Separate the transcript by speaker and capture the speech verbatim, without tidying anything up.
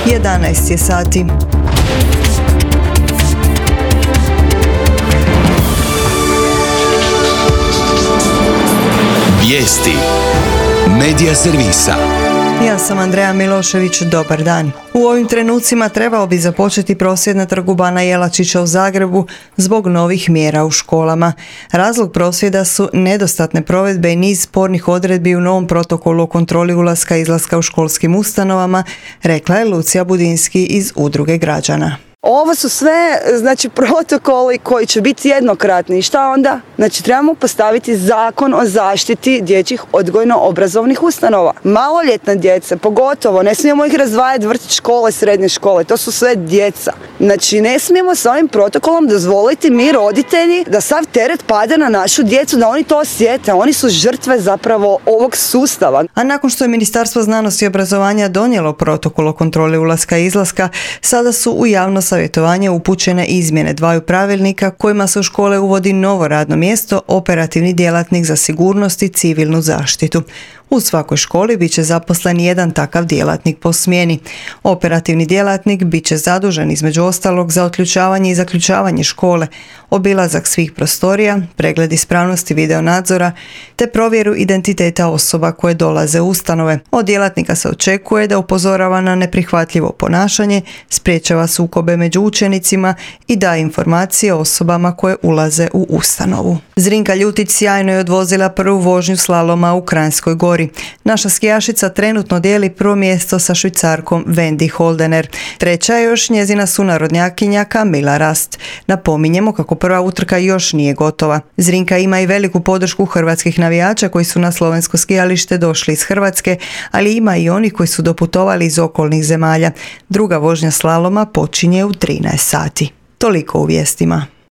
Speaker 1: jedanaest je sati.
Speaker 2: Vijesti Medija servisa.
Speaker 1: Ja sam Andreja Milošević, dobar dan. U ovim trenucima trebao bi započeti prosvjed na trgu Bana Jelačića u Zagrebu zbog novih mjera u školama. Razlog prosvjeda su nedostatne provedbe i niz spornih odredbi u novom protokolu o kontroli ulaska i izlaska u školskim ustanovama, rekla je Lucija Budinski iz Udruge građana.
Speaker 3: Ovo su sve, znači, protokoli koji će biti jednokratni. I šta onda? Znači, trebamo postaviti zakon o zaštiti dječjih odgojno-obrazovnih ustanova. Maloljetna djeca, pogotovo, ne smijemo ih razdvajati vrtić, škole, srednje škole. To su sve djeca. Znači, ne smijemo s ovim protokolom dozvoliti mi, roditelji, da sav teret pada na našu djecu, da oni to osjete. Oni su žrtve zapravo ovog sustava.
Speaker 1: A nakon što je Ministarstvo znanosti i obrazovanja donijelo protokol o kontroli ulaska i izlaska, sada su u javno savjetovanje upućene izmjene dvaju pravilnika kojima se u škole uvodi novo radno mjesto, operativni djelatnik za sigurnost i civilnu zaštitu. U svakoj školi bit će zaposlen jedan takav djelatnik po smjeni. Operativni djelatnik bit će zadužen između ostalog za otključavanje i zaključavanje škole, obilazak svih prostorija, pregled ispravnosti videonadzora te provjeru identiteta osoba koje dolaze u ustanove. Od djelatnika se očekuje da upozorava na neprihvatljivo ponašanje, sprječava sukobe među učenicima i daje informacije o osobama koje ulaze u ustanovu. Zrinka Ljutić sjajno je odvozila prvu vožnju slaloma u Kranjskoj Gori. Naša skijašica trenutno dijeli prvo mjesto sa Švicarkom Wendy Holdener. Treća je još njezina sunarodnjakinja Kamila Rast. Napominjemo kako prva utrka još nije gotova. Zrinka ima i veliku podršku hrvatskih navijača koji su na slovensko skijalište došli iz Hrvatske, ali ima i oni koji su doputovali iz okolnih zemalja. Druga vožnja slaloma počinje u trinaest sati. Toliko u vijestima.